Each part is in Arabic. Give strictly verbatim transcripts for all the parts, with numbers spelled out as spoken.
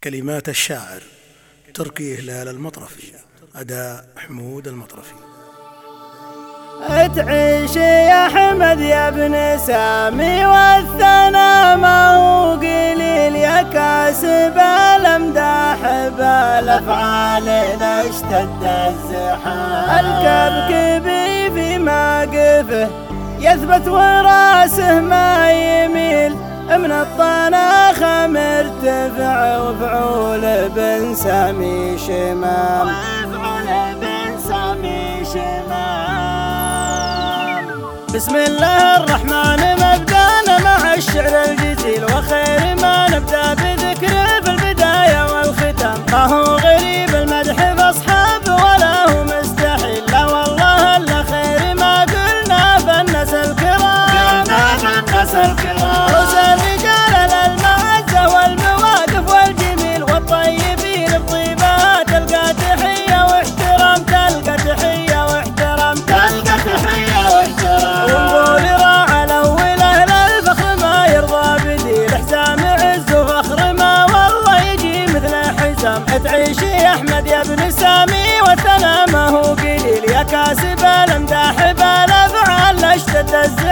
كلمات الشاعر تركي هلال المطرفي، أداء حمود المطرفي. اتعيش يا حمد يا ابن سامي والثنا ما هو قليل، يا كاسب الامداح بالافعال اذا اشتد الزحام. الكبكبي في موقفه يثبت وراسه ما يميل، من الطناخ مرتفع وفعول بن سامي شمام. وفعول بن سامي شمام. بسم الله الرحمن مبدانا مع الشعر الجزيل، وخير ما نبدا بذكره في البدايه والختام. ما هو غريب المدح فاصحاب ولا هو مستحيل، لا والله الا خير ما قلنا فالناس الكرام. قلنا فالناس الكرام. رسل رجال المعزه والمواقف والجميل والطيبين بطيبها تلقى تحيه واحترام، تلقى تحيه واحترام، تلقى تحيه واحترام. ونقول راعى الاول اهل الفخر ما يرضى بديل، حزام عز وفخر ما والله يجي مثل حزام. تعيش يا احمد يا ابن سامي والثنا ما هو قليل، يا كاسب الامداح بالافعال اشتد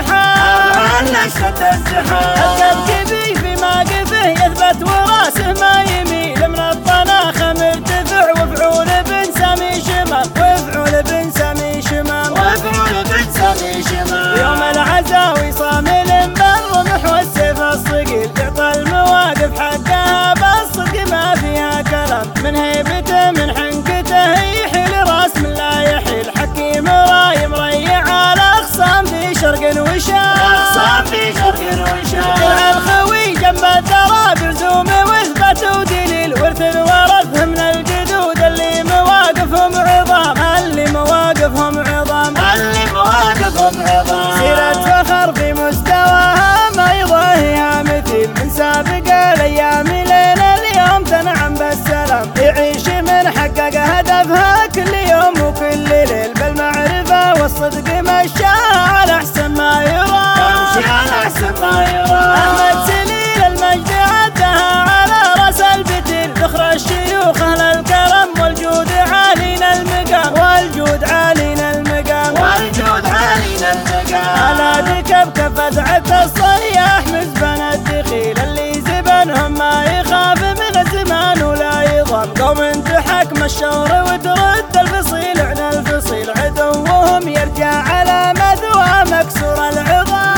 الزحام. اشتد الزحام. الكبكبي في موقفه يثبت وراسه ما يميل، من الطناخ مرتفع وفعول بن سامي شمام. وفعول بن سامي شمام. وفعول بن سامي شمام. يوم العزاوي صامل بالرمح والسيف الصقيل، يعطى المواقف حقها بالصدق ما فيها كلام. من هيبته من حنكته يحيل راس من لا يحيل، حكيم راي مريع على اخصام في شرق وشام. اخصام في شرق وشام. الخوي جنب الثرى برزوم واثبات ودليل، ورث ورثه من الجدود اللي مواقفهم عظام. اللي مواقفهم عظام. اللي مواقفهم عظام. سيرة فخر في مستواها ما يضاهيها مثيل، من سابق الايام لين اليوم تنعم بالسلام. يعيش من حقق هدفها كل يوم وكل ليل، بالمعرفة والصدق مشاها على احسن ما يرام. تمشي على احسن ما يرام. احمد سليل المجد عدها على راس البتيل، ذخر الشيوخ اهل الكرم والجود عالينا المقام. والجود عالينا المقام. والجود عالينا المقام. على ذكب كفتعة الصياح مزبن الدخيل، اللي زبنهم ما يخاف من الزمان ولا يضام. قوم تحكم الشور وترد الفصيل عن الفصيل، عدوهم يرجع على مثوى مكسور العظام.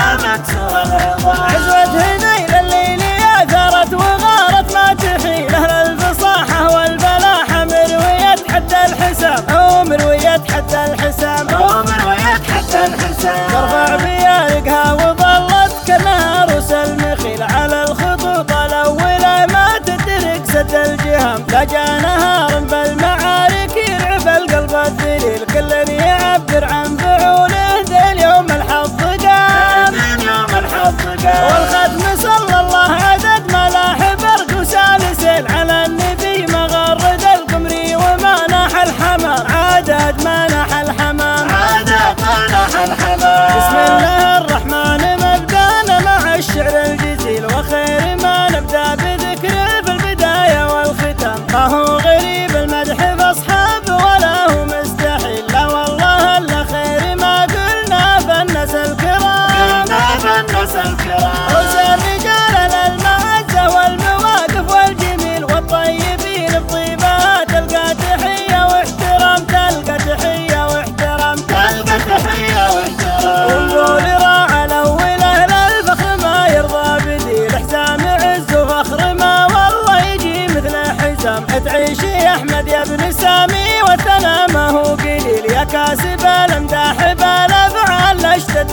مكسور العظام. عزوة هنيل الليل اثرت وغارت ما تحيل، اهل الفصاحة والبلاحة مروية حتى الحسام. او مروية حتى الحسام. او مروية حتى الحسام. ترفع بيارقها وظلت كانها روس المخيل، على الخطوط الاولى ما تدرك سد الجهام. لجا نهار بالمعارك يرعب القلب الذليل، كل يعبر عن فعوله ذا اليوم الحظ قام. اليوم الحظ قام. والختم صلى الله عدد ملاح برد وسالسل، على النبي مغرد القمري وما ناح الحمام. عدد ما ناح الحمام. عدد ما ناح الحمام. بسم الله الرحمن مبدانا مع الشعر الجزيل، وخير ما نبدا بذكره في البدايه والختام. ما هو غريب المدح فاصحاب ولا هو مستحيل، لا والله الا خير ما قلنا فالناس الكرام. قلنا فالناس الكرام. رسل رجال المعزه والمواقف والجميل والطيبين بطيبها تلقى تحيه واحترام. تلقى تحيه واحترام. تلقى تحيه واحترام. ونقول راعى الاول اهل الفخر ما يرضى بديل، حزام عز وفخر ما والله يجي مثل حزام. تعيش يا احمد يا ابن سامي والثنا ما هو قليل، يا كاسب الامداح بالافعال اشتد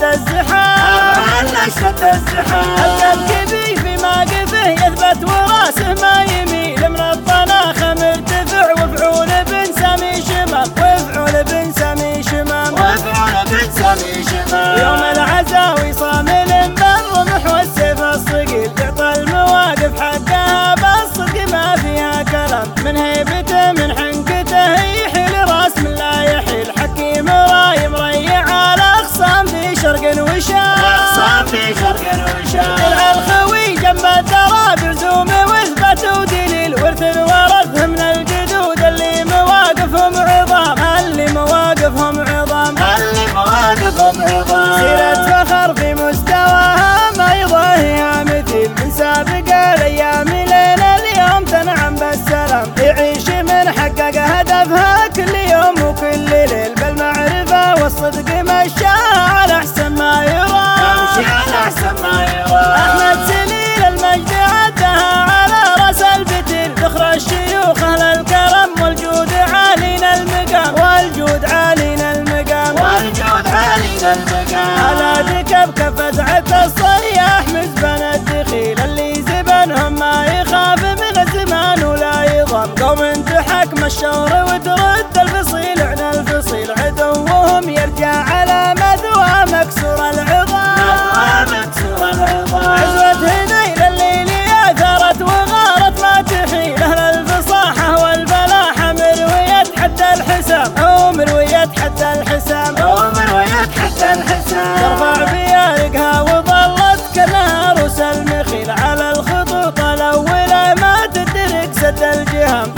الزحام. اشتد الزحام. الكبكبي في موقفه يثبت وراسه ما يميل، من الطناخ مرتفع وفعول بن سامي شمام. وفعول بن سامي شمام. وفعول بن سامي شمام. يوم العزاوي صامل بالرمح والسيف الصقيل، يعطى المواقف حقها بالصدق ما فيها كلام. من هيبته من حنكته يحيل راس من لا يحيل، حكيم راي مريع على اخصام في شرق وشام. اخصام في شرق وشام. كفزعة الصياح مزبن الدخيل اللي زبنهم ما يخاف من الزمان ولا يضم. قوم تحكم الشور وترد الفصيل عن الفصيل عدوهم يرجع على مثوى مكسور العظام. عزوة هذيل الليل يا ثرت وغارت ما تحيل أهل الفصاحة والبلاحة مروية حتى الحسام ومروية حتى الحسام ومروية حتى الحسام. ترفع بيارقها وظلت كالنهار وسل مخيل على الخطوط الأولى ما تدرك سد الجهام.